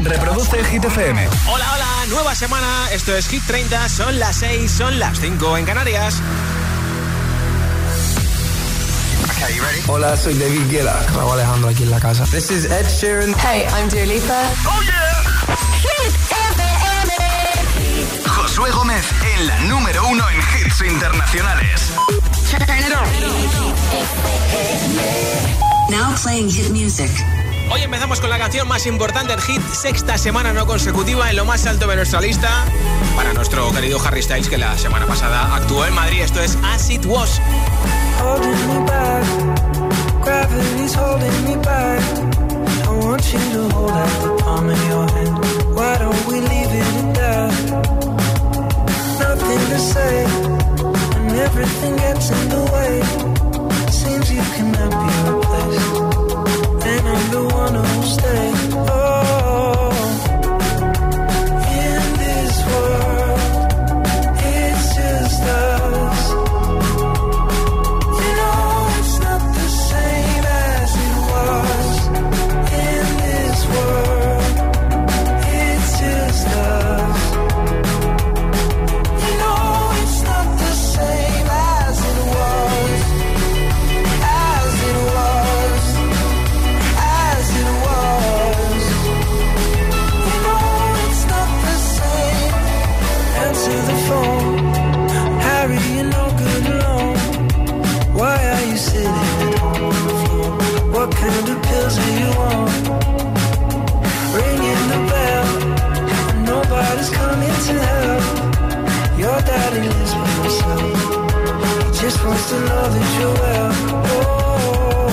Reproduce Hit FM. Hola, hola, nueva semana. Esto es Hit 30. Son las 6, son las 5 en Canarias. Okay, you ready? Hola, soy David Guetta. Raúl Alejandro aquí en la casa. This is Ed Sheeran. Hey, I'm Dua Lipa. Oh yeah. Hit FM. Josué Gómez en la número 1 en hits internacionales. Turn it on. Now playing hit music. Hoy empezamos con la canción más importante del hit, sexta semana no consecutiva en lo más alto de nuestra lista, para nuestro querido Harry Styles, que la semana pasada actuó en Madrid. Esto es As It Was. Holding me back, gravity's holding me back. I want you to hold out the palm of your hand. Why don't we leave it at that? Nothing to say, and everything gets in the way. Seems you cannot be replaced, and I'm the one who'll stay. Oh, in this world, it's just us. You know it's not the same as it was. In this world, it's just us. You know it's not the same as it was. As it was. As it was. You know it's not the same. Answer the phone. Harry, you're no good alone. Why are you sitting at home on the floor? What kind of pills are you on? Ringing the bell, and nobody's coming to help. Your daddy lives by himself. He just wants to know that you're well. Oh,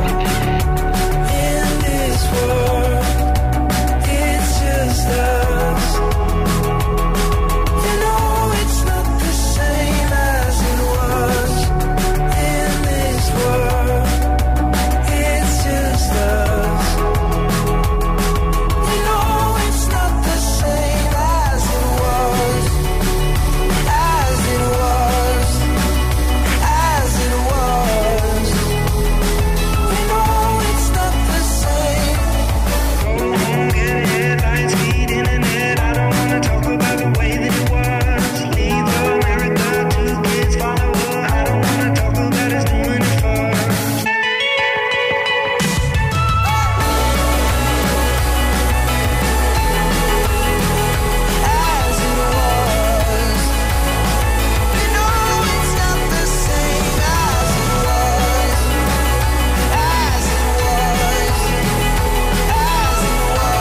in this world, it's just us. You know it's not the same as it was. In this world, it's just us. You know it's not the same as it was. As it was. As it was. You know it's not the same. Go home, get headlines, feed internet. I don't wanna talk about the way that it was. Leave America, 2 kids follow her. I don't wanna talk about us doing it first. As it was. You know it's not the same as it was. As it was. As it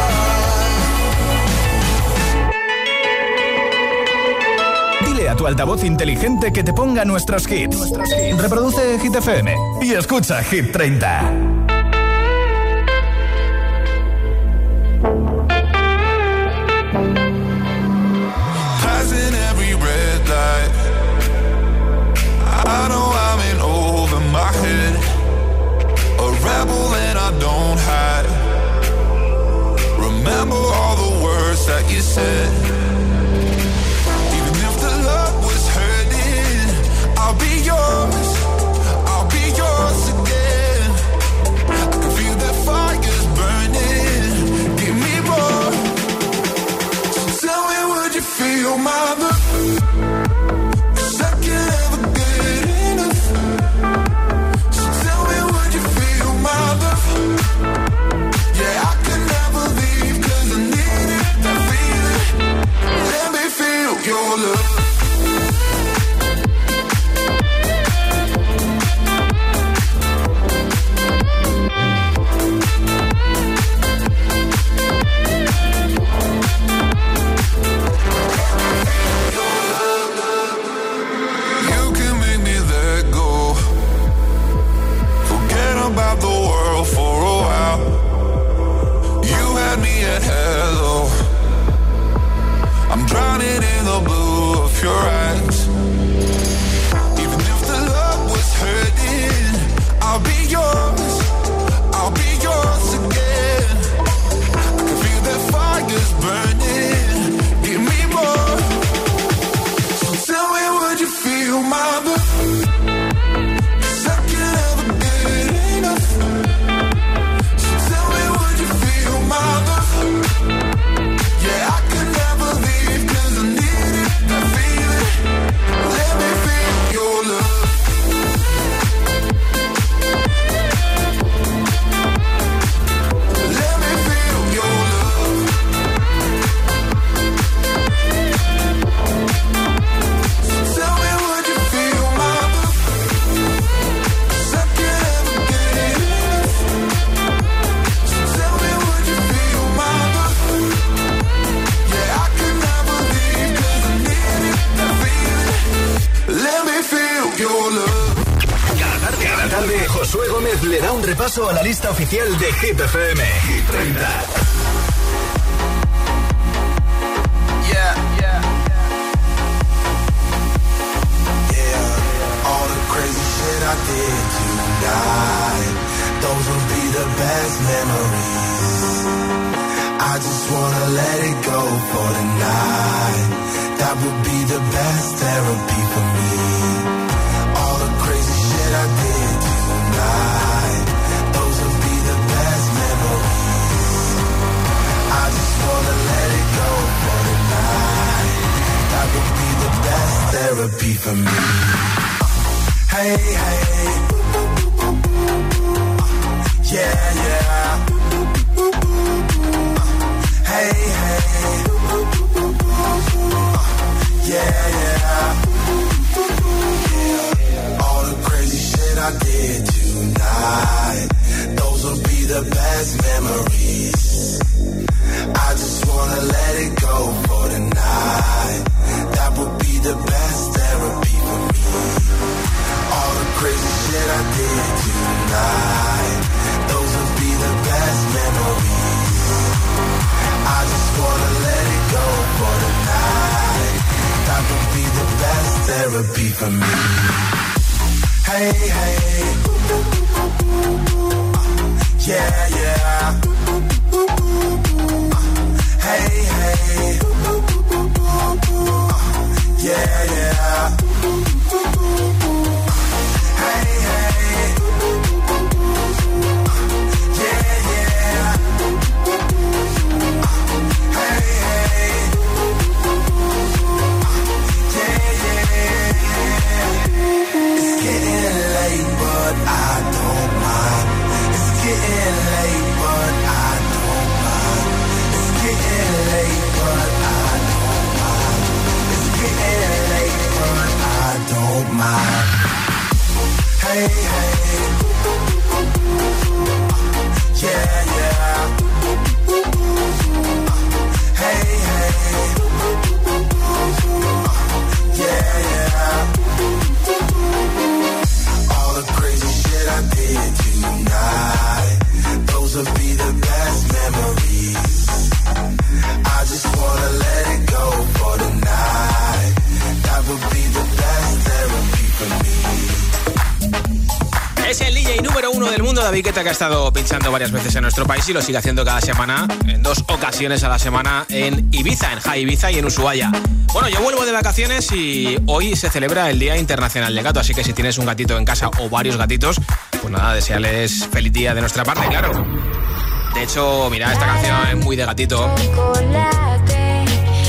was. Dile a tu altavoz inteligente que te ponga nuestros hits. Reproduce Hit FM y escucha Hit 30. Passing every red light. I know I'm in over my head. A rebel and I don't hide. Remember all the words that you said. Even if the love was hurting, I'll be yours. I'll be yours again. I can feel that fire's burning. Give me more. So tell me, would you feel my love? 'Cause I can't ever get enough. So tell me, would you feel my love? Yeah, I can never leave 'cause I need it, I feel it. Josué Gómez le da un repaso a la lista oficial de Hit FM. Hit 30. Yeah. All the crazy shit I did tonight, those will be the best memories. I just wanna let it go for tonight. That would be the best therapy for me. All the crazy shit I did tonight, those will be the best memories. I just wanna let it go for tonight. That would be the best therapy for me. Hey, yeah. Hey, yeah. All the crazy shit I did tonight, those will be the best memories. I just wanna let it go for tonight. That would be the best therapy for me. All the crazy shit I did tonight, those will be the best memories. I just wanna let it go for tonight. That would be the best therapy for me. Hey, yeah. Hey, yeah. David Guetta, que ha estado pinchando varias veces en nuestro país y lo sigue haciendo cada semana, en 2 ocasiones a la semana, en Ibiza, en High Ibiza y en Ushuaia. Bueno, yo vuelvo de vacaciones y hoy se celebra el Día Internacional del Gato, así que si tienes un gatito en casa o varios gatitos, pues nada, desearles feliz día de nuestra parte, claro. De hecho, mira, esta canción es muy de gatito. Chocolate,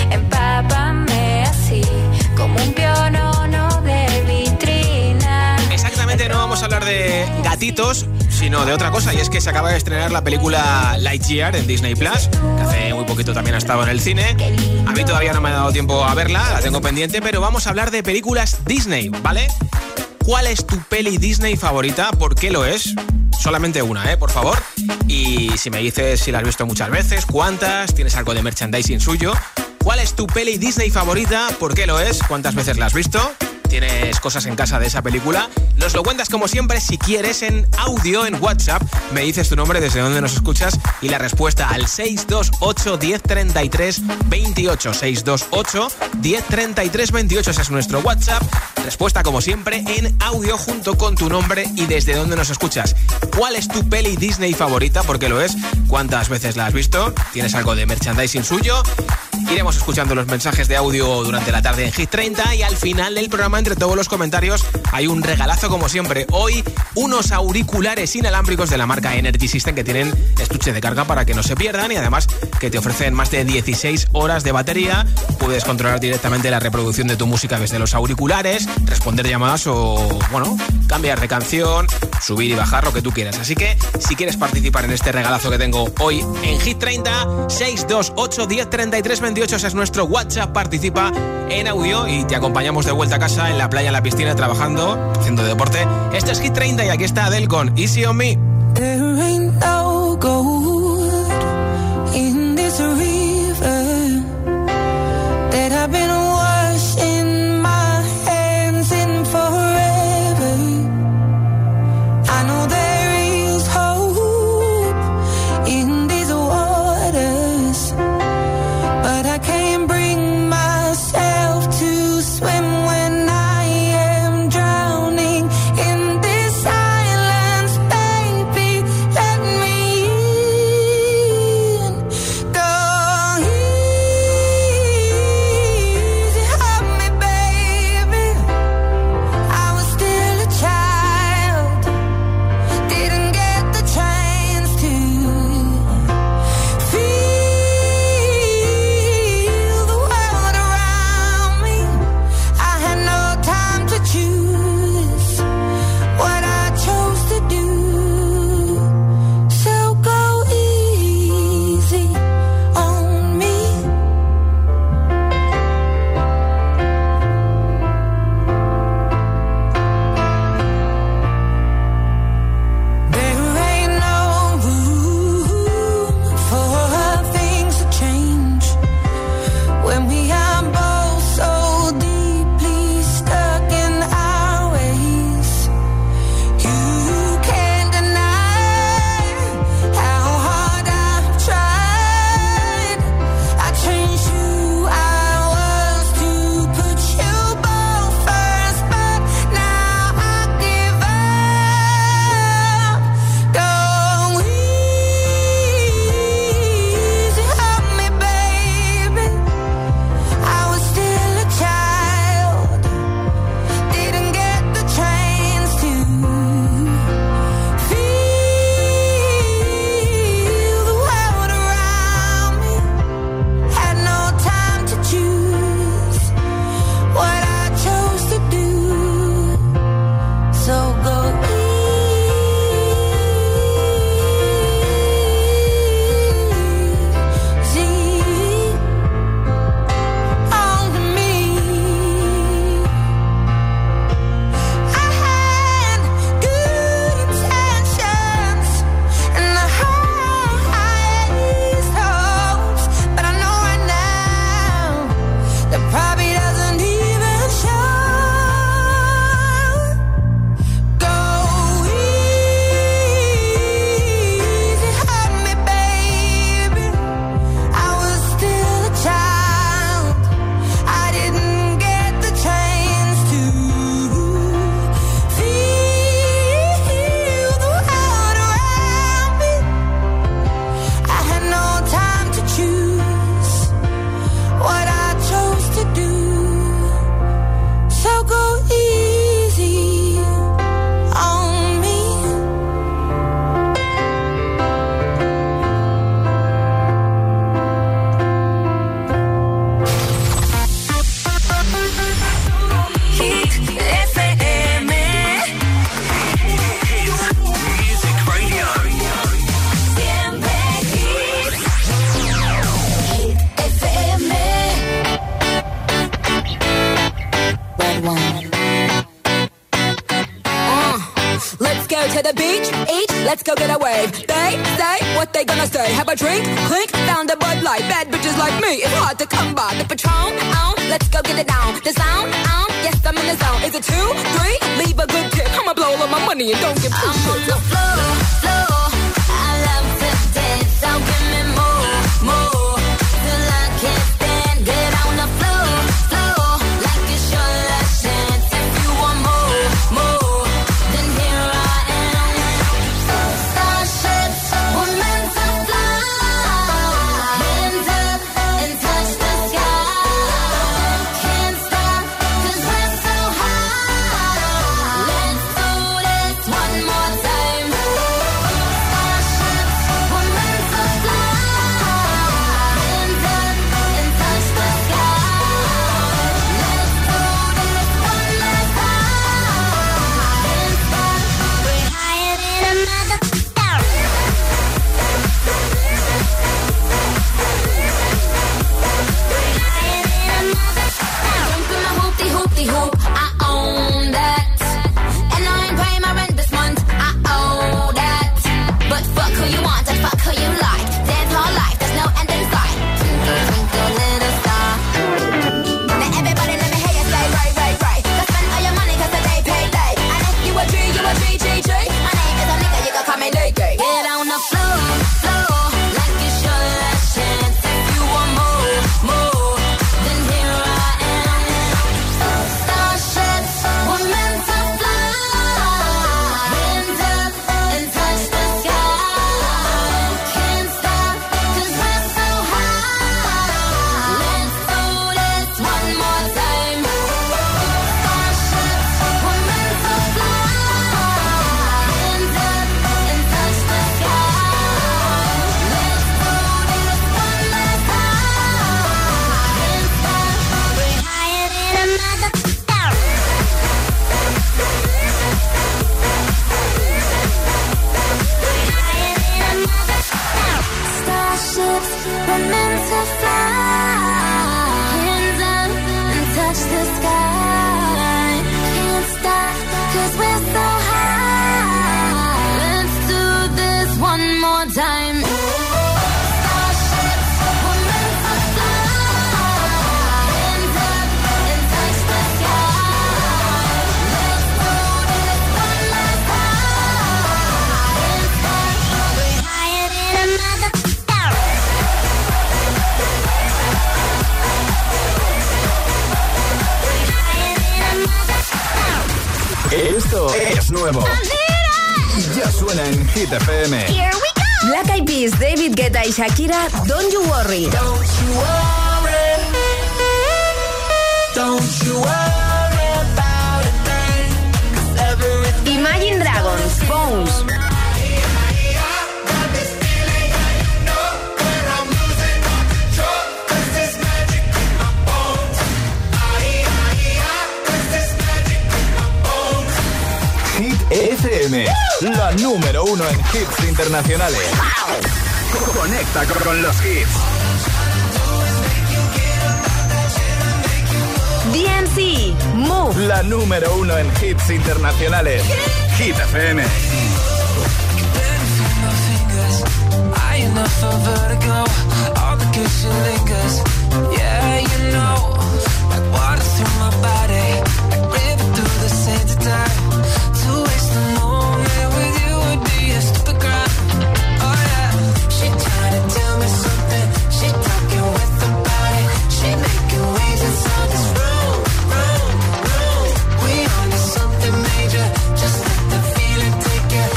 empápame así, como un pionono de vitrina. Exactamente, no vamos a hablar de gatitos, sino de otra cosa, y es que se acaba de estrenar la película Lightyear en Disney Plus, que hace muy poquito también ha estado en el cine. A mí todavía no me ha dado tiempo a verla, la tengo pendiente, pero vamos a hablar de películas Disney, ¿vale? ¿Cuál es tu peli Disney favorita? ¿Por qué lo es? Solamente una, por favor. Y si me dices si la has visto muchas veces, cuántas, tienes algo de merchandising suyo. ¿Cuál es tu peli Disney favorita? ¿Por qué lo es? ¿Cuántas veces la has visto? ¿Tienes cosas en casa de esa película? Nos lo cuentas como siempre, si quieres, en audio, en WhatsApp. Me dices tu nombre, desde dónde nos escuchas y la respuesta al 628 1033 28. 628 1033 28, ese es nuestro WhatsApp. Respuesta como siempre en audio junto con tu nombre y desde dónde nos escuchas. ¿Cuál es tu peli Disney favorita? ¿Por qué lo es? ¿Cuántas veces la has visto? ¿Tienes algo de merchandising suyo? Iremos escuchando los mensajes de audio durante la tarde en Hit 30 y al final del programa, entre todos los comentarios, hay un regalazo como siempre. Hoy, unos auriculares inalámbricos de la marca Energy System que tienen estuche de carga para que no se pierdan y además que te ofrecen más de 16 horas de batería. Puedes controlar directamente la reproducción de tu música desde los auriculares, responder llamadas o, bueno, cambiar de canción, subir y bajar, lo que tú quieras. Así que, si quieres participar en este regalazo que tengo hoy en Hit 30, 628 1033 28, ese es nuestro WhatsApp. Participa en audio y te acompañamos de vuelta a casa, en la playa, en la piscina, trabajando, haciendo deporte. Esto es Hit 30 y aquí está Adele con Easy on Me. There ain't no gold in this river that I've been washing my hands in forever. I know that to the beach, each, let's go get a wave. They say what they gonna say. Have a drink, clink, found a Bud Light. Bad bitches like me, it's hard to come by. The Patron, let's go get it down. The sound, yes, I'm in the zone. Is it 2, 3? Leave a good tip. I'ma blow all of my money and don't give two shits. I'm on the floor, floor. I love to dance, so give me more, more. Till I can't stand, get on the floor, floor. Like it's your last chance. If you want more, more, then here I am. Starships were meant to fly. Hands up and touch the sky. Can't stop 'cause we're so high. Let's do this one more time. Starships were meant to fly. Hands up and touch the sky. Let's do this one last time. Can't stop. We're higher than a mother. Hoop, I own that. And I ain't paying my rent this month, I owe that. But fuck who you want and fuck who you like. Dance all life, there's no end in sight. Twinkle, twinkle, little star. Now everybody let me hear you say right, right, right. Go spend all your money 'cause the day paid late. And if you a G, you a G, G, G. My name is a nigga, you can call me Nicky. Get on the floor, floor. Like it's your last chance. If you want more, more, then here I am. Starships were meant to fly. Hands up and touch the sky. Can't stop 'cause we're so high. Let's do this one more time. Starships were meant to fly. Hands up and touch the sky. Let's do this one last time. Can't stop. We're higher than a mother. Starships were meant to fly. Hands up and touch the sky. Can't stop 'cause we're so high. Let's do this one more time. Starships were meant to fly. Hands up and touch the sky. Let's do this one last time. Can't stop. We're higher than a mother. Esto es nuevo. Ya suena en Hit FM. Here we go. Black Eyed Peas, David Guetta y Shakira, Don't You Worry. Don't you worry. Don't you worry about a thing. 'Cause everything. Imagine Dragons, Bones. Hit FM, la número 1 en hits internacionales. Conecta con los hits. DNC, Move. La número 1 en hits internacionales. Hit FM.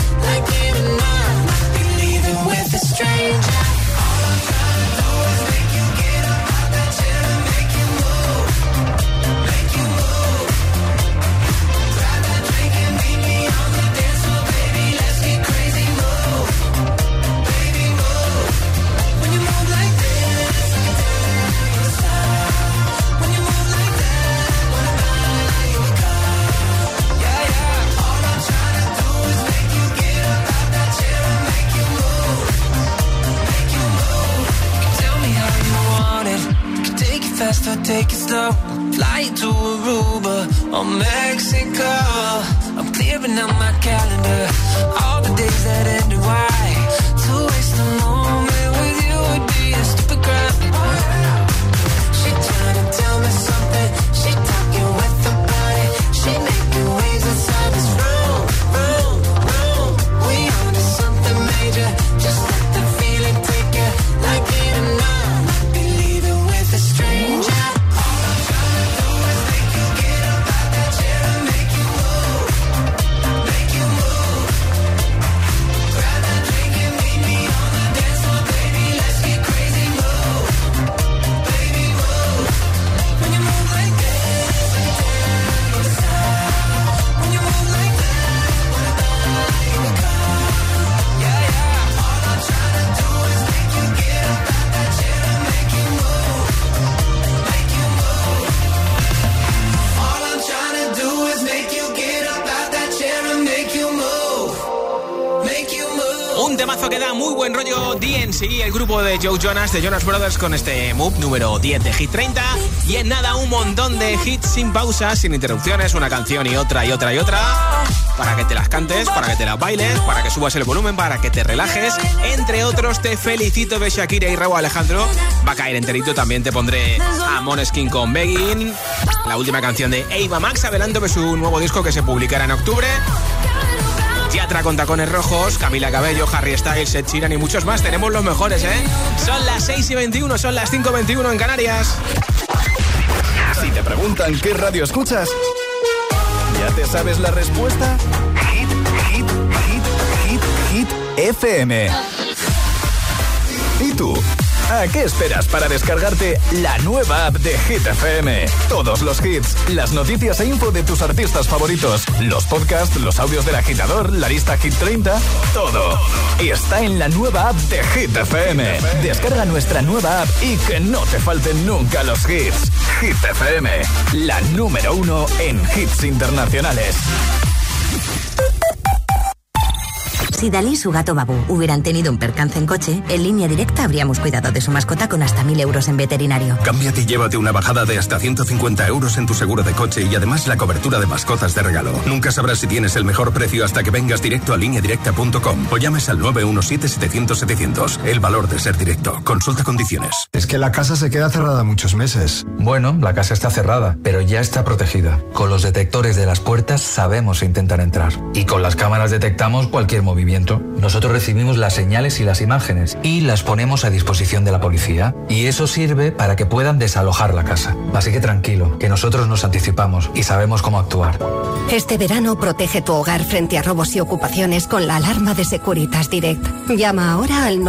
Stranger, all I'm trying to do is make fast or take it slow. Fly to Aruba or Mexico. I'm clearing out my calendar. All the days that end in Y. To waste a moment with you would be a stupid crime. She trying to tell me something. She talking with her body. She making waves inside this room, room, room. We on to something major. Just let the feeling take you. Like it or not, be leaving with a stranger. All I'm trying to do is make you get up out that chair and make you move. Make you move. Grab that drink and meet me on the dance floor, baby. Let's get crazy, move. Baby, move. When you move like that, like a tear on the side. When you move like that, wanna die in the car. Yeah, yeah. All I'm trying to do is make you get up out that chair and make you move. Make you move. All I'm trying to do is make you get up out that chair and make you move. Make you move. Un temazo que da muy buen rollo. DNC, el grupo de Joe Jonas, de Jonas Brothers, con este Move número 10 de Hit 30. Y en nada, un montón de hits sin pausas, sin interrupciones, una canción y otra y otra y otra. Para que te las cantes, para que te las bailes, para que subas el volumen, para que te relajes. Entre otros, Te Felicito de Shakira y Rauw Alejandro. Va a caer enterito. También te pondré a Måneskin con Begging. La última canción de Ava Max, adelanto de su nuevo disco que se publicará en octubre. Yatra con Tacones Rojos, Camila Cabello, Harry Styles, Ed Sheeran y muchos más. Tenemos los mejores, ¿eh? Son las 6:21, son las 5:21 en Canarias. Si te preguntan qué radio escuchas, ¿ya te sabes la respuesta? Hit, hit, hit, hit, hit, FM. ¿Y tú? ¿A qué esperas para descargarte la nueva app de Hit FM? Todos los hits, las noticias e info de tus artistas favoritos, los podcasts, los audios del agitador, la lista Hit 30, todo. Y está en la nueva app de Hit FM. Descarga nuestra nueva app y que no te falten nunca los hits. Hit FM, la número 1 en hits internacionales. Si Dalí y su gato Babú hubieran tenido un percance en coche, en Línea Directa habríamos cuidado de su mascota con hasta 1.000 euros en veterinario. Cámbiate y llévate una bajada de hasta 150 euros en tu seguro de coche y además la cobertura de mascotas de regalo. Nunca sabrás si tienes el mejor precio hasta que vengas directo a lineadirecta.com o llames al 917-700-700. El valor de ser directo. Consulta condiciones. Es que la casa se queda cerrada muchos meses. Bueno, la casa está cerrada, pero ya está protegida. Con los detectores de las puertas sabemos intentar entrar. Y con las cámaras detectamos cualquier movimiento. Nosotros recibimos las señales y las imágenes y las ponemos a disposición de la policía. Y eso sirve para que puedan desalojar la casa. Así que tranquilo, que nosotros nos anticipamos y sabemos cómo actuar. Este verano protege tu hogar frente a robos y ocupaciones con la alarma de Securitas Direct. Llama ahora al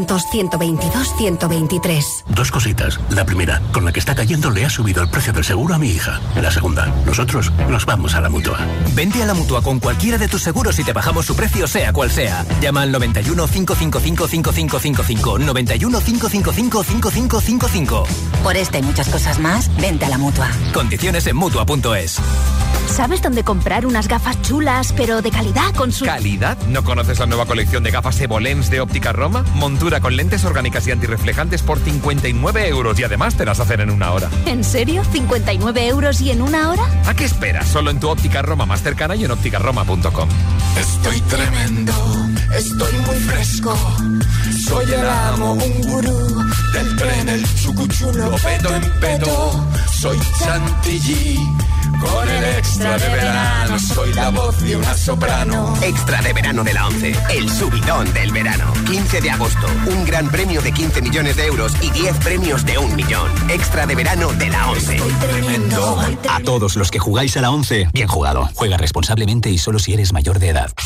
900-122-123. Dos cositas. La primera, con la que está cayendo le ha subido el precio del seguro a mi hija. La segunda, nosotros nos vamos a la Mutua. Vente a la Mutua con cualquiera de tus seguros y te bajamos su precio sea cual sea. Llama al 91 555 5555. 91 555 5555. Por esta y muchas cosas más, vente a la Mutua. Condiciones en Mutua.es. ¿Sabes dónde comprar unas gafas chulas, pero de calidad con su... ¿Calidad? ¿No conoces la nueva colección de gafas Evolens de Óptica Roma? Montura con lentes orgánicas y antirreflejantes por 59 euros y además te las hacen en una hora. ¿En serio? ¿59 euros y en una hora? ¿A qué esperas? Solo en tu Óptica Roma más cercana y en ópticaroma.com. Estoy tremendo, estoy muy fresco. Soy el amo, un gurú del tren, el chucuchulo, pedo en pedo. Soy Chantilly, con el extra de verano. Soy la voz de una soprano. Extra de verano de la 11, el subidón del verano. 15 de agosto, un gran premio de 15 millones de euros y 10 premios de 1 millón. Extra de verano de la 11. Estoy tremendo. A todos los que jugáis a la 11, bien jugado. Juega responsablemente y solo si eres mayor de edad.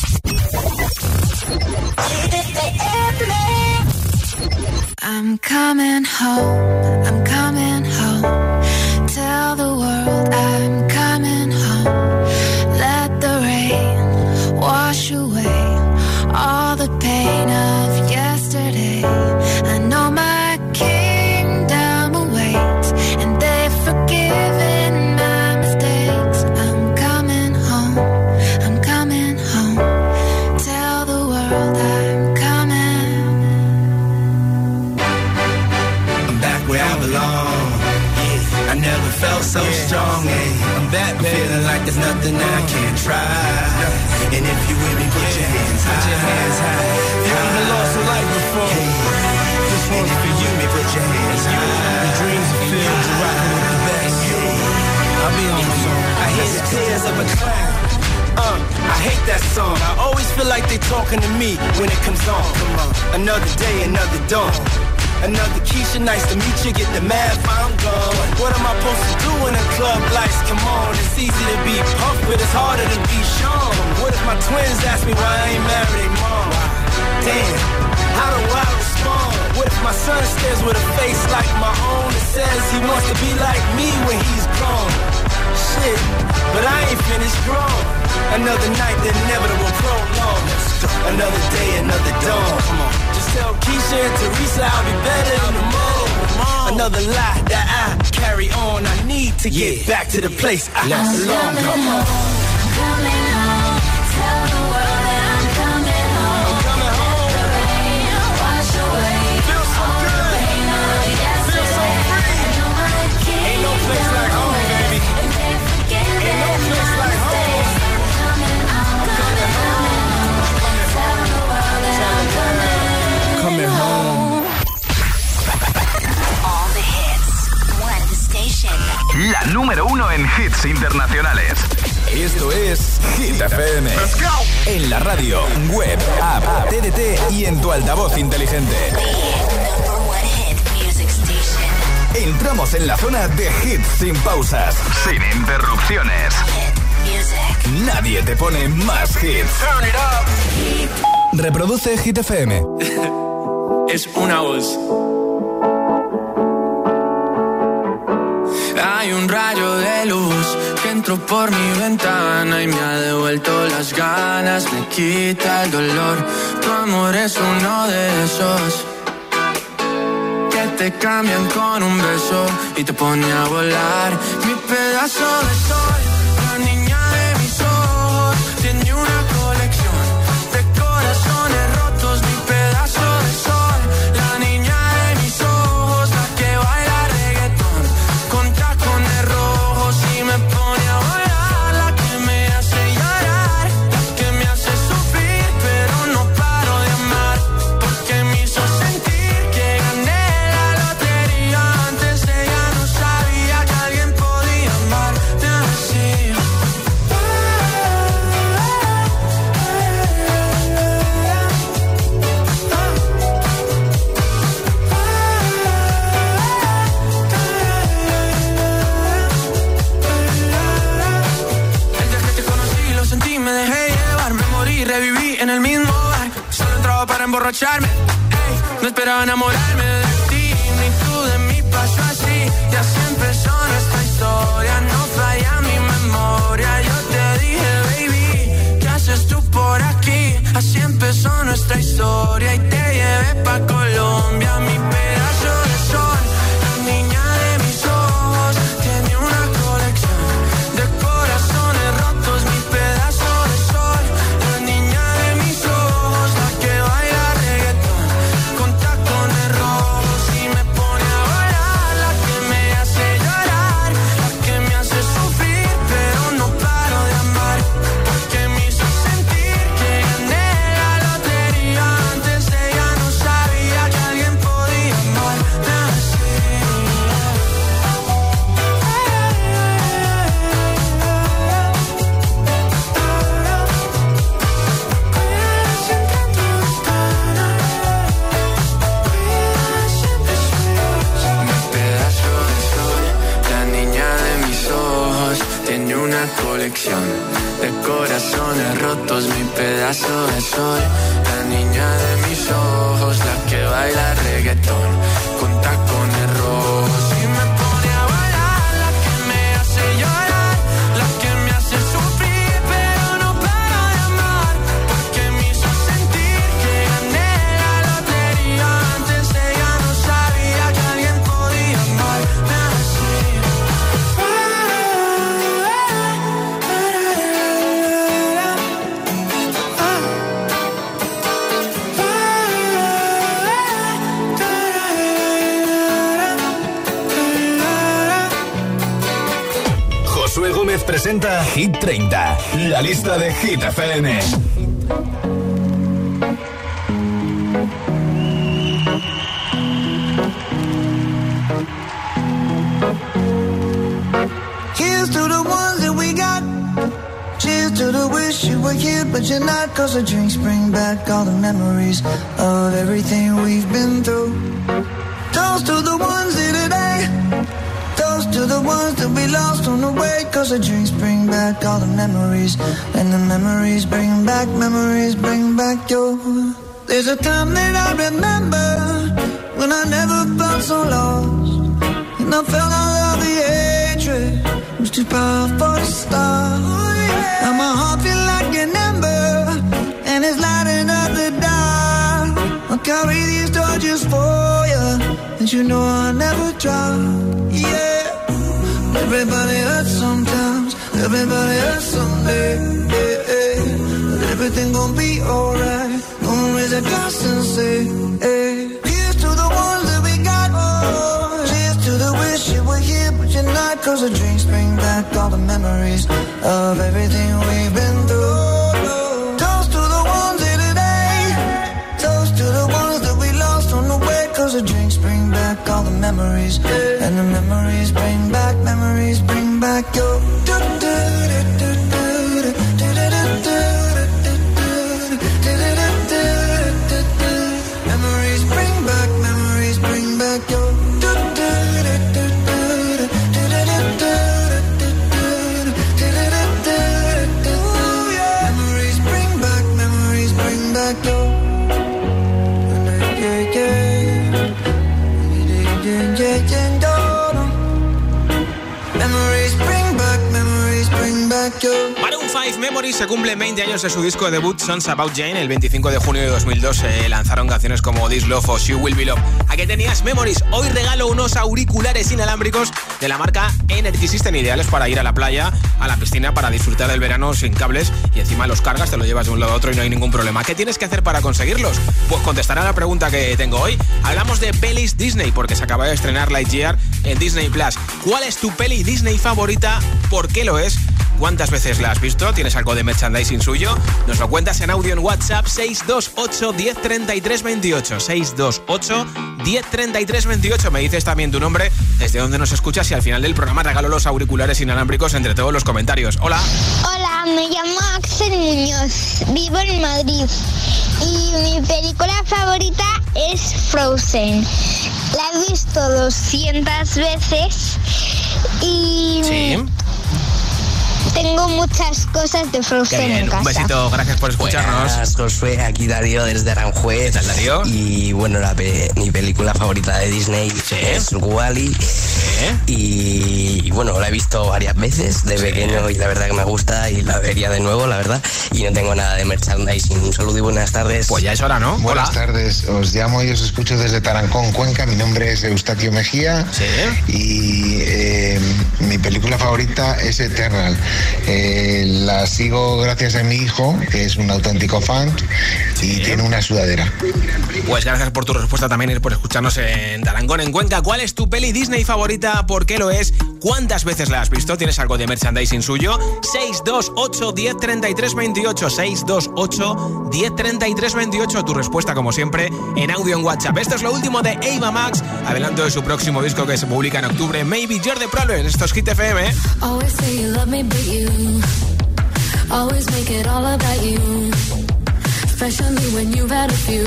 I'm coming home, I'm coming home. Tell the world I'm coming home. Let the rain wash away all the pain of yesterday. I know my kingdom awaits and they've forgiven my mistakes. I'm coming home, I'm coming home. Tell the world I'm coming. I'm back where I belong. Yeah. never felt so strong. I'm back, baby. Feeling like there's nothing that I can't try. And if you with me, put your hands high. Put your hands high. You haven't lost a life before. This one's for you. Put your hands high. Your dreams are filled. You're rocking with the best. I'll be on my song. I hear the tears of a clown. I hate that song. I always feel like they talking to me when it comes on. Come on. Another day, another dawn. Another Keisha, nice to meet you. Get the math, I'm gone. What am I supposed to do when the club lights come on? It's easy to be pumped, but it's harder to be Sean. What if my twins ask me why I ain't married their mom? Damn, how do I respond? What if my son stares with a face like my own and says he wants to be like me when he's grown? Shit, but I ain't finished grown. Another night, the inevitable prolong. Another day, another dawn. Come on. Just tell Keisha and Teresa I'll be better in the morning. Another lie that I carry on. I need to get back to the place I belong. Come on. I'm coming home. Tell the world that I'm coming home. I'm coming home. The rain wash away. Feel so all good. the pain of yesterday. Feel so free. I know my kids. Ain't no place like home, baby. And they forget Ain't no place like home. Coming home. All the hits, one station. La número 1 en hits internacionales. Esto es Hit FM. Let's go. En la radio, web, app, TDT y en tu altavoz inteligente. Number one hit music station. Entramos en la zona de hits sin pausas, sin interrupciones. Hit music. Nadie te pone más hits. Turn it up. Reproduce Hit FM. Es una voz. Hay un rayo de luz que entró por mi ventana y me ha devuelto las ganas, me quita el dolor. Tu amor es uno de esos que te cambian con un beso y te pone a volar. Mi pedazo de sol, la niña de mis ojos, tiene una colección de corazones rotos. Mi pedazo de sol, la niña de mis ojos, la que baila reggaetón con tacones rojos y me pone a volar. La que me hace llorar, la que me hace sufrir, pero no paro de amar, porque me hizo sentir que gané la lotería. Antes ella no sabía que alguien podía amarme así. El día que te conocí lo sentí, me dejé llevar, me morí, reviví en el mismo bar. Solo entraba para emborracharme, ey, no esperaba enamorarme de ti, ni tú de mí pasó así. Y así empezó nuestra historia, no falla mi memoria. Yo te dije, baby, ¿qué haces tú por aquí? Así empezó nuestra historia y te llevé pa' Colombia. Mi pedazo de sol, la niña de mis ojos, tiene una colección de corazones rotos. Mi pedazo de sol, la niña de mis ojos, la que baila reggaetón con tacones rojos y me pone a volar. La que me hace llorar, la que me hace sufrir, pero no paro de amar, porque me hizo sentir que gané la lotería. Antes ella no sabía que alguien podía amarme así. Mi pedazo de sol, la niña de mis ojos, tiene una colección de corazones rotos. Mi pedazo de sol, la niña de mis ojos, la que baila reggaetón con tacones rojos y me pone a bailar. La que me hace llorar, la que me hace sufrir, pero no paro de amar, porque me hizo sentir que gané la lotería. Antes ella no sabía que alguien podía amarme así. Gómez presenta Hit 30, la lista de Hit FM. Here's to the ones that we got. Cheers to the wish you were here, but you're not. 'Cause the drinks bring back all the memories of everything we've been through. Toast to the ones here today. Toast to the ones that we lost on the way. 'Cause the drinks bring back all the memories. And the memories bring back your. There's a time that I remember when I never felt so lost. And I felt all of the hatred was too powerful to stop. Now my heart feel like an ember, and it's lighting up the dark. I'll carry these torches for you, and you know I'll never drop. Yeah, everybody hurts sometimes, everybody hurts someday. Yeah, yeah. But everything gon' be alright. Gonna raise a glass and say, hey. Here's to the ones that we got. Oh, cheers to the wish you were here, but you're not. 'Cause the drinks bring back all the memories of everything we've been through. Toast to the ones here today. Toast to the ones that we lost on the way. 'Cause the drinks bring back all the memories. And the memories bring back your. Memories bring back your. Maroon 5 Memories se cumplen 20 años de su disco de debut Songs About Jane. El 25 de junio de 2002 se lanzaron canciones como This Love o She Will Be Love. ¿A qué tenías Memories? Hoy regalo unos auriculares inalámbricos de la marca Energy System, ideales para ir a la playa, a la piscina, para disfrutar del verano sin cables, y encima los cargas, te lo llevas de un lado a otro y no hay ningún problema. ¿Qué tienes que hacer para conseguirlos? Pues contestar a la pregunta que tengo hoy. Hablamos de pelis Disney porque se acaba de estrenar Lightyear en Disney Plus. ¿Cuál es tu peli Disney favorita? ¿Por qué lo es? ¿Cuántas veces la has visto? ¿Tienes algo de merchandising suyo? Nos lo cuentas en audio en WhatsApp 628 1033 28. 628 1033 28. Me dices también tu nombre, desde dónde nos escuchas, y al final del programa regalo los auriculares inalámbricos entre todos los comentarios. Hola. Hola, me llamo Axel Muñoz, vivo en Madrid y mi película favorita es Frozen. La he visto 200 veces y... ¿Sí? Tengo muchas cosas de Frozen en casa. Un besito, gracias por escucharnos. Buenas, Josué, aquí Darío desde Aranjuez. ¿Qué tal, Darío? Y bueno, mi película favorita de Disney es Wall-E. Y bueno, la he visto varias veces de pequeño y la verdad que me gusta y la vería de nuevo, la verdad. Y no tengo nada de merchandising. Un saludo y buenas tardes. Pues ya es hora, ¿no? Buenas tardes, os llamo y os escucho desde Tarancón, Cuenca. Mi nombre es Eustaquio Mejía. Sí. Y mi película favorita es Eternal. La sigo gracias a mi hijo, que es un auténtico fan, y tiene una sudadera. Pues gracias por tu respuesta también y por escucharnos en Tarancón, en Cuenca. ¿Cuál es tu peli Disney favorita? ¿Por qué lo es? ¿Cuántas veces la has visto? ¿Tienes algo de merchandising suyo? 628 1033 28. 628 1033 28. Tu respuesta, como siempre, en audio en WhatsApp. Esto es lo último de Ava Max, adelanto de su próximo disco que se publica en octubre, Maybe You're the Problem. Esto es Hit FM. Always say you love me, but you always make it all about you, especially when you've had a few.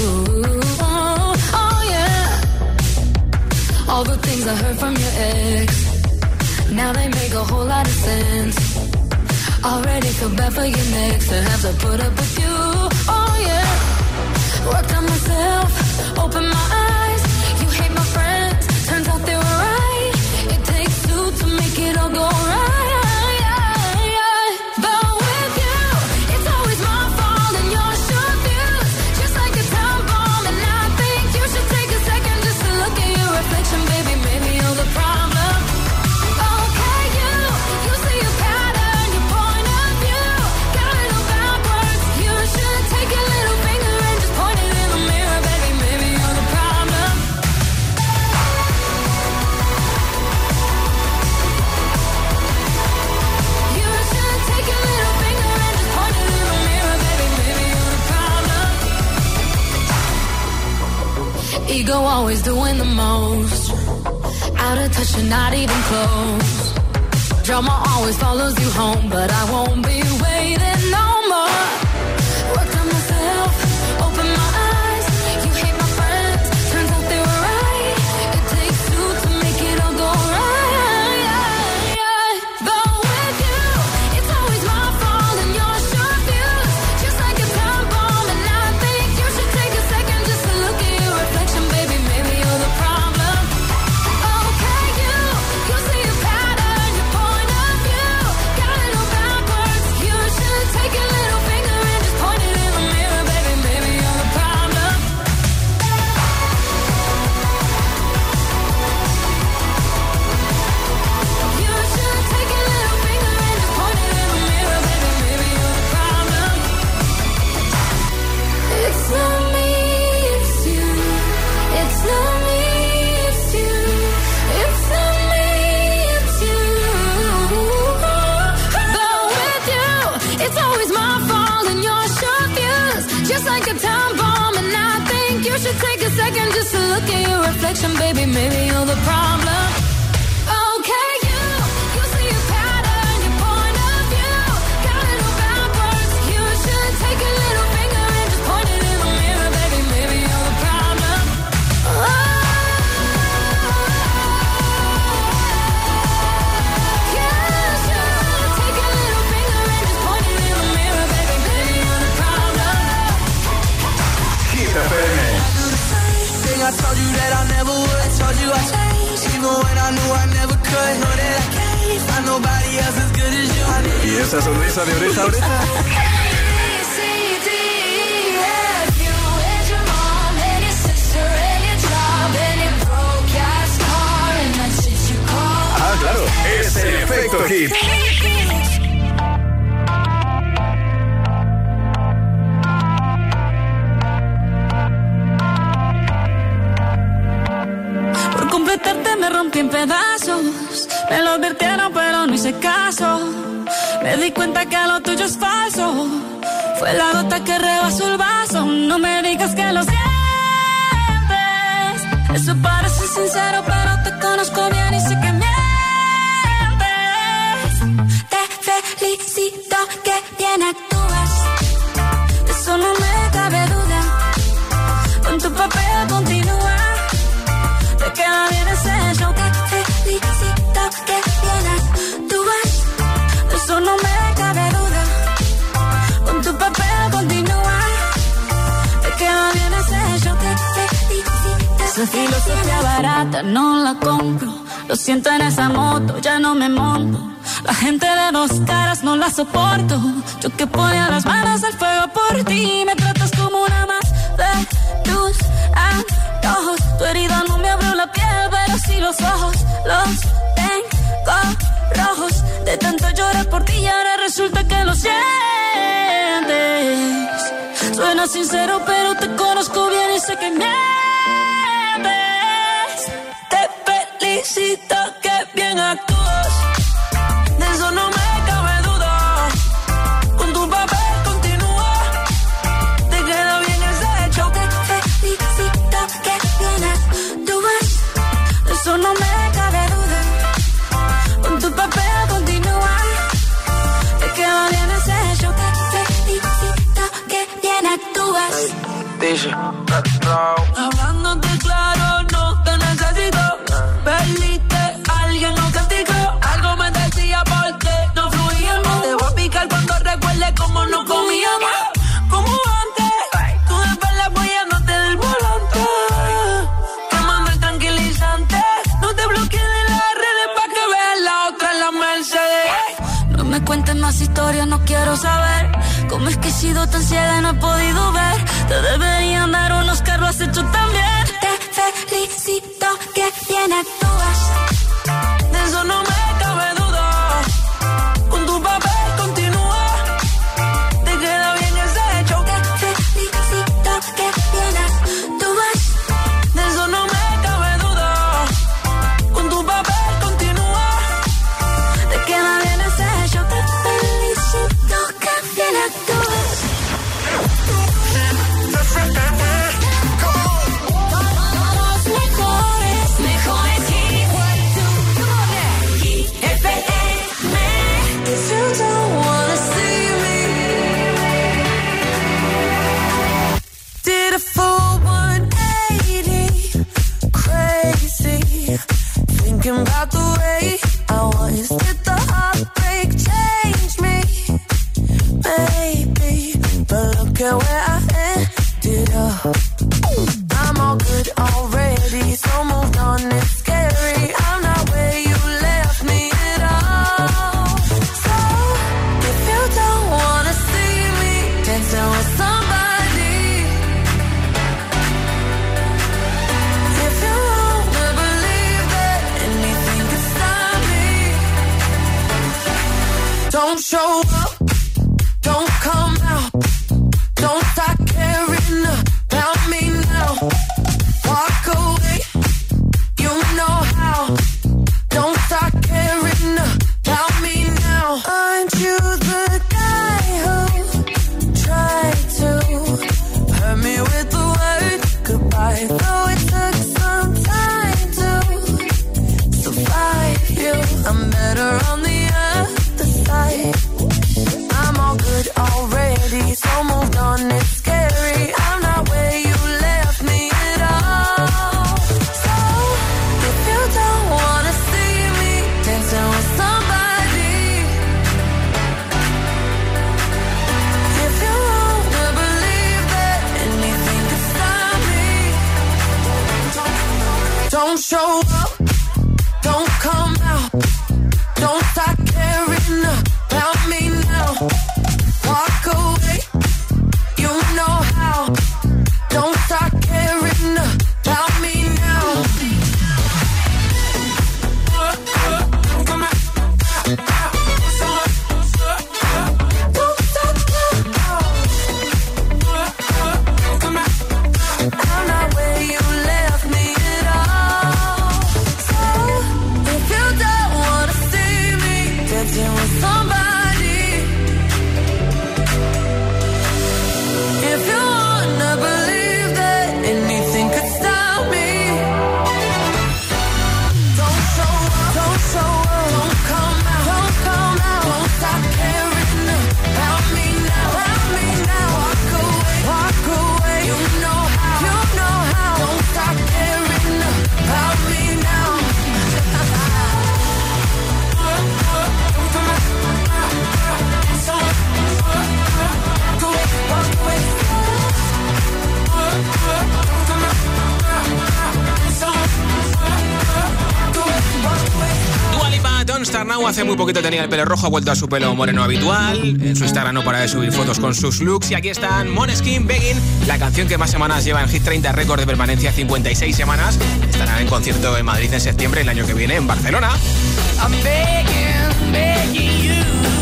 Oh yeah, all the things I heard from your ex, now they make a whole lot of sense. Already feel bad for your next to have to put up with you. Oh yeah, worked on myself, open my eyes. You hate my friends, turns out they were right. It takes two to make it all go right. Take a little finger and just point it in the mirror, baby. Maybe you're the problem. You're always doing the most. Out of touch, you're not even close. Drama always follows you home, but I won't be waiting no more. Worked on myself, open my eyes. You hate my friends, turns out they were right. It takes two to make it all go right. But with you, it's always my fault and you're sure fused. Just like a time bomb, and I think you should take a second just to look at your reflection, baby. Maybe you're the problem. Okay, you see a pattern, your point of view. Got it all backwards. You should take a little finger and just point it in the mirror, baby. Maybe you're the problem. You should take a little finger and just point it in the mirror, baby. Maybe you're the problem. It's not me, it's you. It's not me, it's you. It's not me, it's you. But with you, it's always my fault and you're sure fused. Just like a time bomb, and I think you should take a second just to look at your reflection, baby. Maybe you're the problem. Okay, you see a pattern, your point of view. Got it all backwards. You should take a little finger and just point it in the mirror, baby. Maybe you're the problem. Hit FM. Thing I told you that I never would. I told you I changed, even when I knew I never could. Know that I can't find nobody else as good as you. ¿Y esa sonrisa de oreja a oreja? Ah, claro, es el efecto hit. Por completarte me rompí en pedazos. Me lo advirtieron pero no hice caso. Me di cuenta que lo tuyo es falso. Fue la gota que rebasó el vaso. No me digas que lo sientes. Eso parece sincero pero te conozco bien y sé que mientes. Te felicito que bien actúas. De eso no me cabe duda. Con tu papel continúa. Te queda bien ese show. Te felicito que bien actúas. De eso no me cabe duda. Con tu papel continúa. Te queda bien ese show. Te felicito. Esa filosofía barata no la compro. Lo siento en esa moto, ya no me monto. La gente de dos caras no la soporto. Yo que ponía las manos al fuego por ti. Me tratas como una más de tus antojos. Tu herida no me abrió la piel, pero sí los ojos. Los tengo rojos. De tanto llorar por ti y ahora resulta que lo sientes. Suena sincero, pero te conozco bien y sé que mientes. Te felicito que bien actúas. De eso no me cabe duda. Con tu papel continúa. Te queda bien ese hecho. Te felicito que bien actúas. De eso no me cabe duda. Con tu papel continúa. Te queda bien ese hecho. Te felicito que bien actúas. Dice, hablándote claro, no te necesito. Perdiste, alguien nos castigó. Algo me decía porque no fluíamos. Te voy a picar cuando recuerde cómo nos comíamos. Como antes, tú después la apoyándote del volante. Quemando el tranquilizante. No te bloquees de las redes pa' que veas la otra en la Mercedes. No me cuentes más historias, no quiero saber. Cómo es que he sido tan ciega y no he podido ver. Te deberían dar unos carros has hecho tan bien. Te felicito que bien actúas. De eso no me cabe duda. Con tu papel continúa. Te queda bien ese hecho. Te felicito que bien actúas. De eso no me cabe duda. Con tu papel continúa. Te queda bien ese hecho. Te felicito que bien actúas. thinking about the way I was. Did the heartbreak change me? Maybe, but look at where I ended up. I'm all good already, so moved on, it's scary. I'm not where you left me at all. So, if you don't wanna see me dancing with somebody, if you wanna believe that anything can stop me, don't show up, don't come out, don't start caring about me now. Walk away, you know how. Don't start caring about me now. Aren't you the guy who tried to hurt me with the word goodbye? Though it took some time to survive you, I'm better on the other side. I'm all good already, so moved on, it's scary. I'm not where you left me at all. So, if you don't wanna see me dancing with somebody, if you wanna believe that anything can stop me, don't show up, don't come out, don't start caring about me now. Walk away, you know how. Don't start caring about me now. I'm not where you left me at all. So, if you don't wanna see me dancing with somebody, if you wanna believe that anything could stop me, don't show up, don't show up, don't come out, don't come out, don't stop caring about me now, walk away, you know how, don't stop caring about me now. Walk away. Dua Lipa, Don't Start Now. Hace muy poquito tenía el pelo rojo, ha vuelto a su pelo moreno habitual. En su Instagram no para de subir fotos con sus looks. Y aquí están Måneskin, Begging, la canción que más semanas lleva en Hit 30, récord de permanencia, 56 semanas. Estarán en concierto en Madrid en septiembre, el año que viene en Barcelona. I'm begging, begging you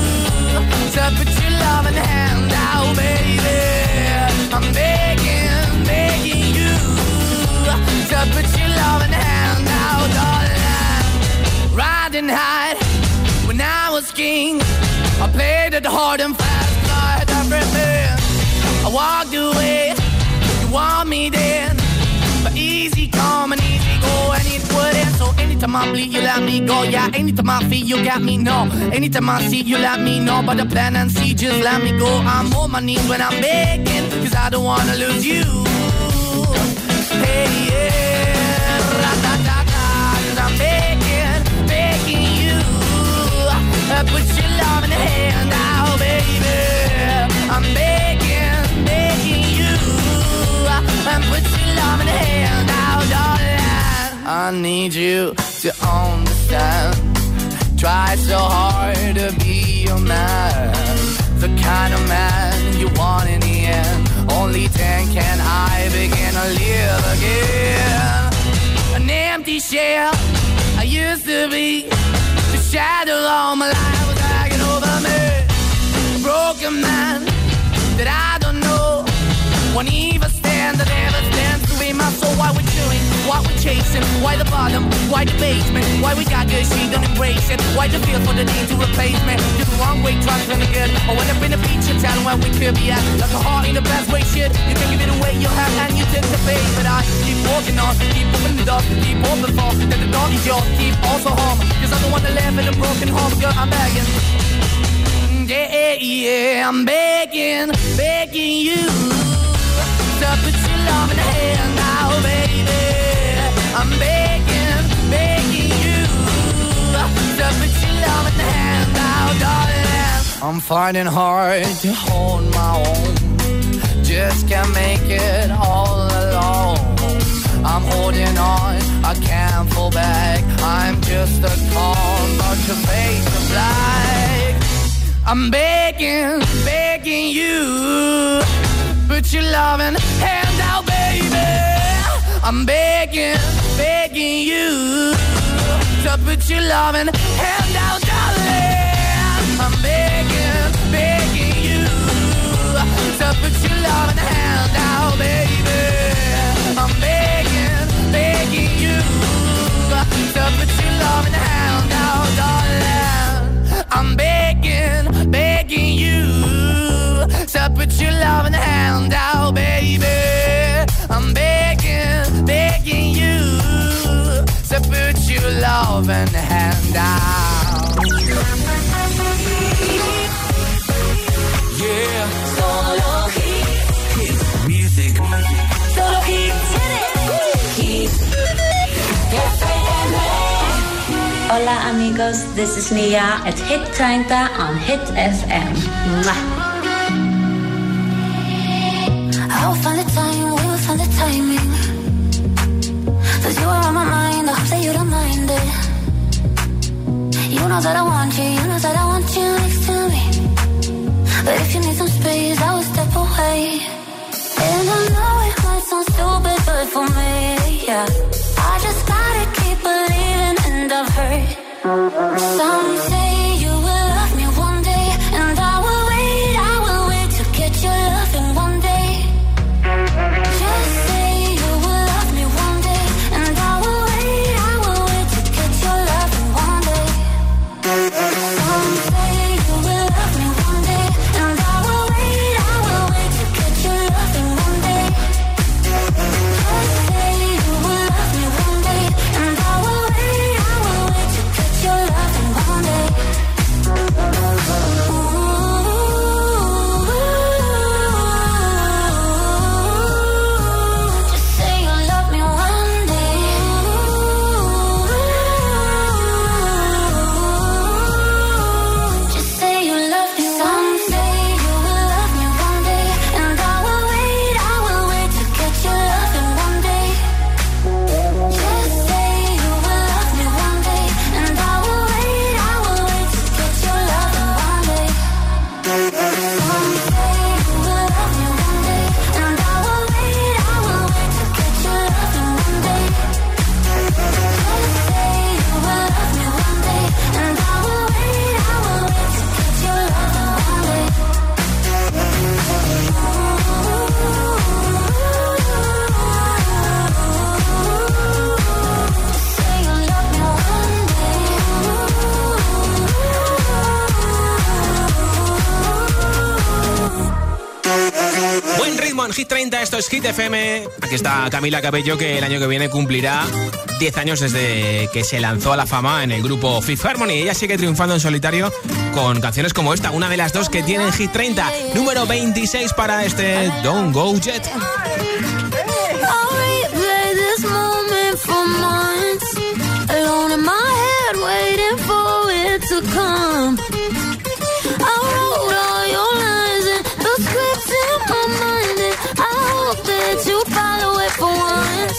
to put your loving hand out, baby. I'm begging, begging you to put your loving hand out, darling. Riding high when I was king, I played it hard and fast like everything. I walked away, you want me then, but easy come and easy go, and it wouldn't. So anytime I bleed, you let me go. Yeah, anytime I feel, you got me, no. Anytime I see, you let me know. But the plan and see, just let me go. I'm on my knees when I'm begging, cause I don't wanna lose you. Hey, yeah, ra-da-da-da, cause I'm begging, begging you. Put your love in the hand out, baby. I'm begging, begging you. Put your love in the hand out, darling. I need you to understand. Try so hard to be your man, the kind of man you want in the end. Only then can I begin to live again. An empty shell I used to be, the shadow all my life was dragging over me. A broken man that I don't know won't even stand, that ever stands to be my soul. Why we're chilling, why we're chasing, why the bottom, why the basement, why we got good, she don't embrace it, why the feel for the need to replace me. You're the wrong way, trying to turn it good. I went up in the feature town where we could be at, like a heart in the best way, shit. You can give it away, you have, and you took the bait. But I keep walking on, keep moving it up, keep open for that the dog is yours, keep also home. Cause I'm the one that live in a broken home, girl, I'm begging. Yeah, yeah, I'm begging, begging you to put your love in the hand now, baby. I'm begging, begging you I'm finding hard to hold my own. Just can't make it all alone. I'm holding on, I can't fall back. I'm just a call, but your face of black. I'm begging, begging you, put your loving hand out, baby. I'm begging, begging you, to put your loving hand out, darling. I'm begging, begging you, to put your loving hand out, baby. I'm begging, begging you, to put your loving hand out, darling. I'm begging, begging you, to put your loving hand out, baby. I'm begging, begging you, to put your loving hand out. Yeah. Solo hit music. Solo hit. Hola amigos, this is Nia at Hit 30 on Hit FM. Mwah. I will find the time, we will find the timing. Cause you are on my mind, I hope that you don't mind it. You know that I want you, you know that I want you next to me. But if you need some space, I will step away. And I know it might sound stupid, but for me, yeah, I just gotta keep believing, and I've heard some say you will love me one day, and I will wait to get your loving one day. Just say you will love me one day, and I will wait to get your loving one day. Some say you will love me one day, and I will wait to get your loving one day. Just say you will love me one day, and I will wait to get your loving one day. Just say you love me one day. Just say you love me. Some say you will love me one day, and I will wait to get your loving one day. Just say you will love me one day, and I will wait to get your loving one day. Some say you will love me one day, and I will wait to get your loving one day. Just say you will love me one day, and I will wait to get your loving one day. Say you love me one Buen ritmo en Hit 30, esto es Hit FM. Aquí está Camila Cabello, que el año que viene cumplirá 10 años desde que se lanzó a la fama en el grupo Fifth Harmony. Ella sigue triunfando en solitario con canciones como esta, una de las dos que tiene en Hit 30. Número 26 para este Don't Go Yet. I'll replay this moment for months, alone in my head, waiting for it to come. I wrote all your lines and the scripts in my mind, and I hope that you follow it for once.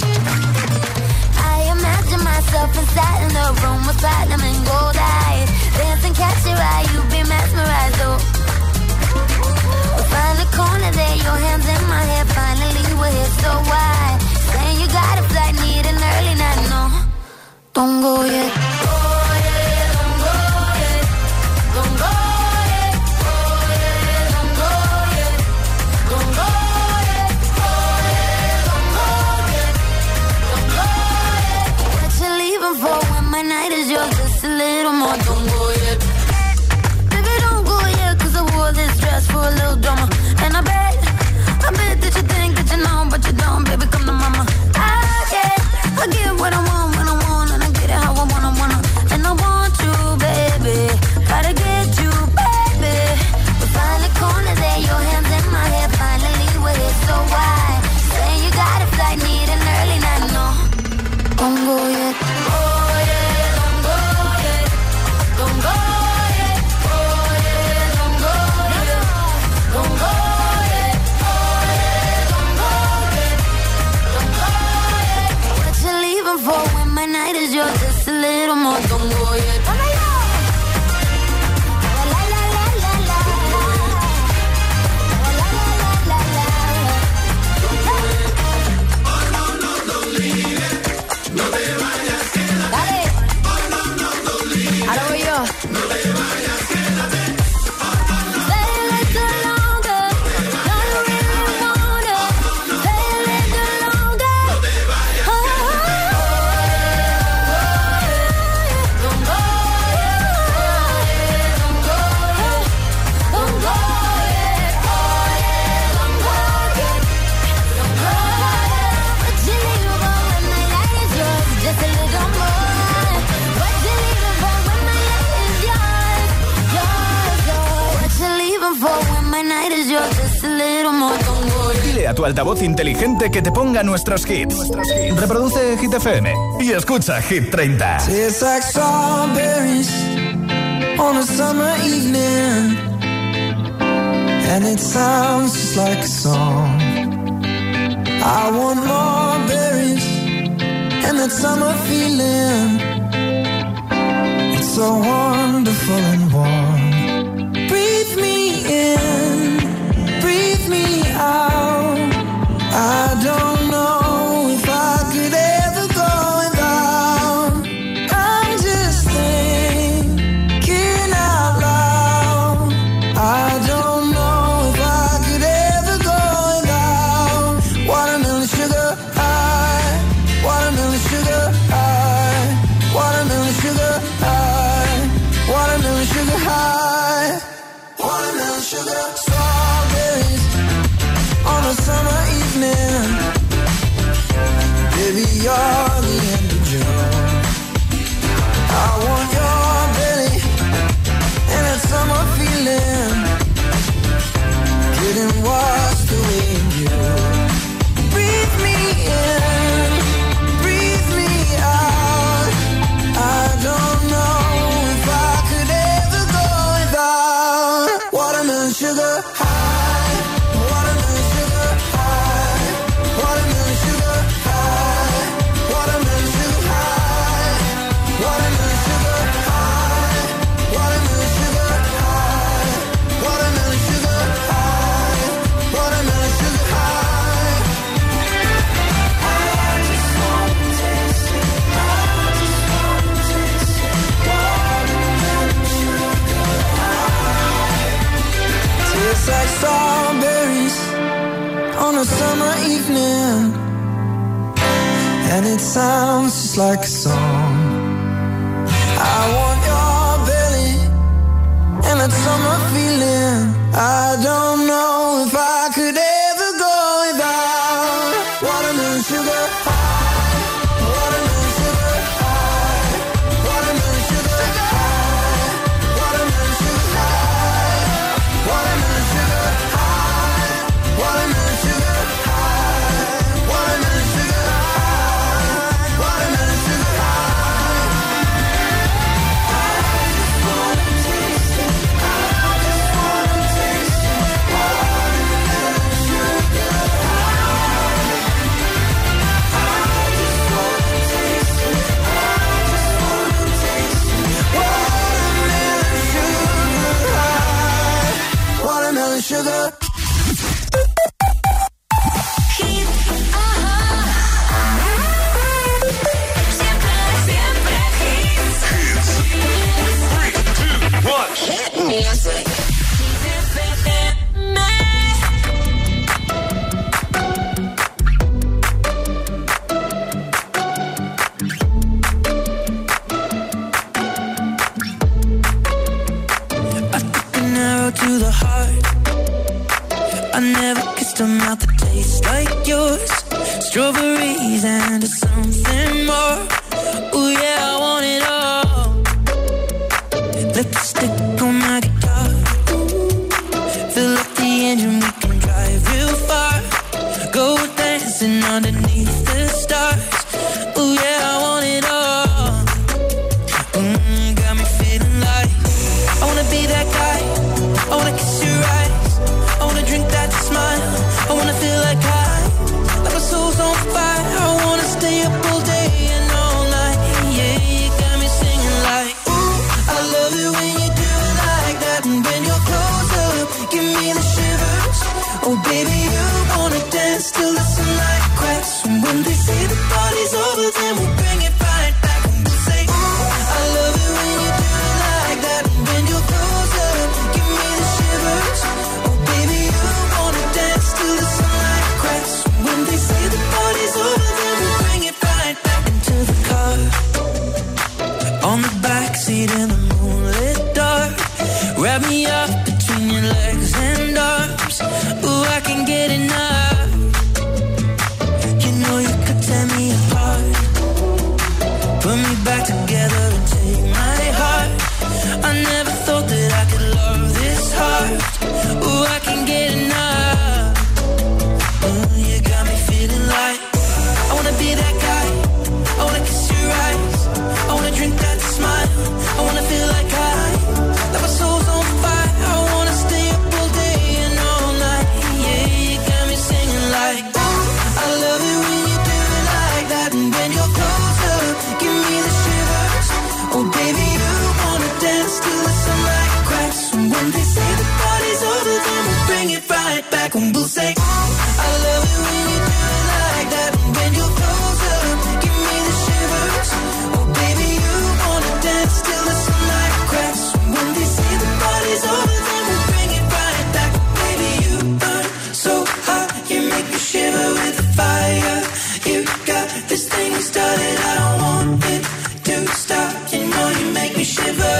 I imagine myself inside in the room with platinum and gold eyes, dancing, catch your eye, you be mesmerized, oh. We'll find the corner there, your hands in my hair, finally we're here, so why? Saying you got a flight, need an early night, no, don't go yet. Oh yeah, don't go yet, don't go yet, oh yeah, don't go yet, don't go yet, oh yeah, don't go yet, don't go yet. What you leaving for when my night is yours, just a little more, don't go yet. Baby, don't go yet, 'cause I wore this dress for a little drama, and I bet that you think that you know, but you don't, baby, come to mama. I get what I want when I want, and I get it how I wanna, and I want you, baby, gotta get you, baby. We find the corner there, your hands in my hair, finally we're here, so why? Saying you got a flight, need an early night, no, don't go yet. Oh yeah, don't go yet, don't go yet, oh yeah. motongo, yeah. Dile a tu altavoz inteligente que te ponga nuestros hits. Reproduce Hit FM y escucha Hit 30. Tastes like strawberries on a summer evening, and it sounds just like a song. I want more berries and that summer feeling. It's so wonderful and warm. Breathe me in, breathe me out. I don't know if I could ever go without. I'm just thinking out loud. I don't know if I could ever go without. Watermelon sugar high, watermelon sugar high, watermelon sugar high, watermelon sugar high, watermelon sugar. Strawberries on a summer evening. Baby, you're the end of June. I want your belly and that summer feeling, getting washed away in you. Breathe me in, breathe me out. I don't know if I could ever go without. Watermelon sugar high, watermelon sugar high, watermelon sugar high, watermelon sugar high, watermelon sugar high, watermelon sugar high, watermelon sugar high, watermelon sugar high. I just want to taste it, I just want to taste it. Watermelon sugar high. Tastes like strawberries on a summer evening, and it sounds just like a song. I want your belly and that summer feeling. I don't know if I could ever go without. Watermelon sugar high, watermelon sugar high, watermelon sugar high, watermelon sugar high, watermelon sugar high, watermelon sugar high, watermelon sugar high, watermelon sugar high. I just wanna taste it, I just wanna taste it. Watermelon sugar high. I just wanna taste it, I just wanna taste it. Watermelon sugar high, watermelon sugar. An arrow to the heart. I never kissed a mouth that tastes like yours. Strawberries and something more. Ooh yeah, I want it all. Lipstick on my guitar. Fill up the engine, we can drive real far. Go dancing underneath the stars. Ooh yeah, I want it all. Got me feeling like I wanna be that guy. I wanna kiss your eyes. I wanna drink that smile. I wanna feel like like my soul's on fire. I wanna stay up all day and all night. Yeah, on the backseat in the moonlit dark. Wrap me up between your legs and arms. Ooh, I can get enough. You know you could tear me apart. Put me back together and take my heart. I never thought that I could love this hard. Ooh, I can get enough. Ooh, you got me feeling like I wanna be that guy. I wanna kiss your eyes. I wanna drink that smile. I wanna feel like my soul's on fire. I wanna stay up all day and all night. Yeah, you got me singing like, ooh, I love it when you do it like that. And when you're closer, give me the shivers. Oh baby, you wanna dance till the sunlight cracks. And when they say the party's over, then we'll bring it right back. And we'll say, ooh, I love it when you do it like that. And when you're closer, give me the shivers. Oh baby, you wanna dance till the sunlight cracks. When they say the party's over, then we'll bring it right back. Baby, you burn so hot, you make me shiver with the fire. You got this thing started, I don't want it to stop. You know you make me shiver.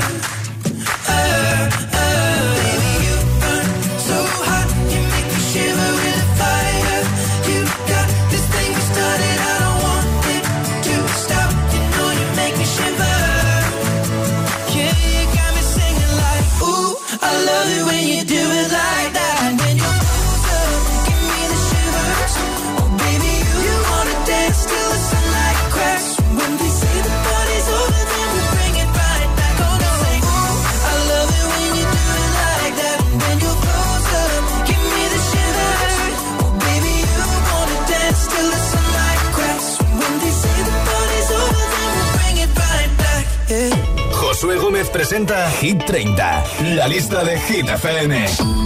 Baby, you burn so hot, you make me shiver with the fire. You got this thing started, I don't want it to stop. You know you make me shiver. Yeah, you got me singing like, ooh, I love it when you do it like that. And when you're closer, give me the shivers. Oh baby, you wanna dance till the sunlight cracks. When they say the party's over, then we'll bring it right back. Oh no, say, ooh, I love it when you do it like that. And when you're closer, give me the shivers. Oh baby, you wanna dance till the sunlight cracks. When they say the party's over, then we'll bring it right back. Yeah. Josué Gómez presenta Hit 30, la lista de Hit FM.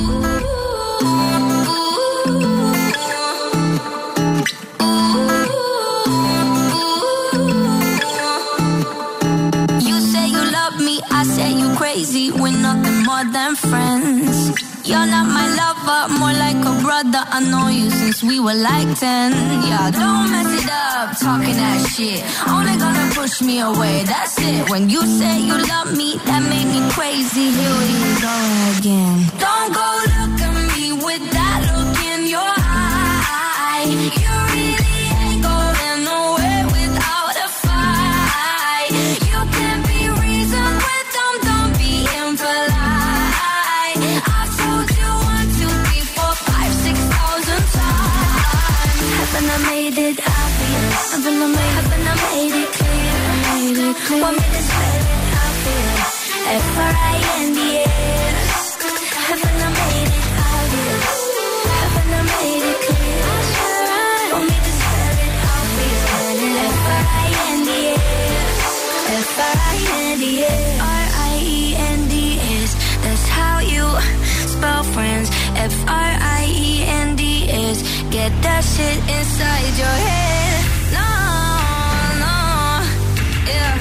You say you love me, I say you crazy. We're nothing more than friends. You're not my lover, more like a brother. I know you since we were like 10. Yeah, don't mess it up, talking that shit. Only gonna push me away, that's it. When you say you love me, that made me crazy. Here we go again. Don't go look at me with that look in your eye. You really ain't going nowhere without a fight. You can be reasoned with them, don't be impolite. I've told you 1, 2, 3, 4, 5, 6,000 times. Haven't I made it obvious? Haven't I made it clear? Want me to spell it obvious? F-R-I-N-D-S. Haven't I made it obvious? Haven't I made it clear? Want me to spell it obvious? F-R-I-N-D-S. F-R-I-N-D-S. R-I-E-N-D-S. That's how you spell friends. F-R-I-E-N-D-S. Get that shit inside your head. No, no, yeah,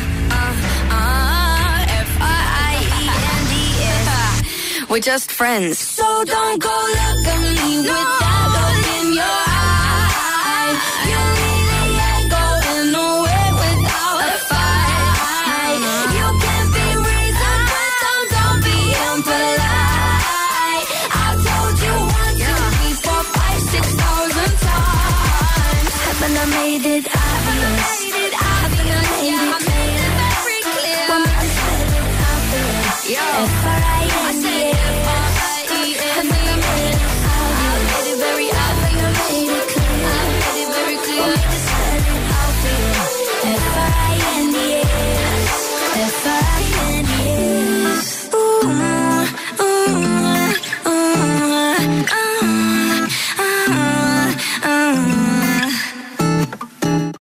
F-R-I-E-N-D-S. We're just friends. So don't go look at me with that look in your eye. You really ain't going nowhere without a fight. You can be reasoned with them, don't be impolite. I told you 1, 2, 3, 4, 5, 6,000 times. Haven't I made it out?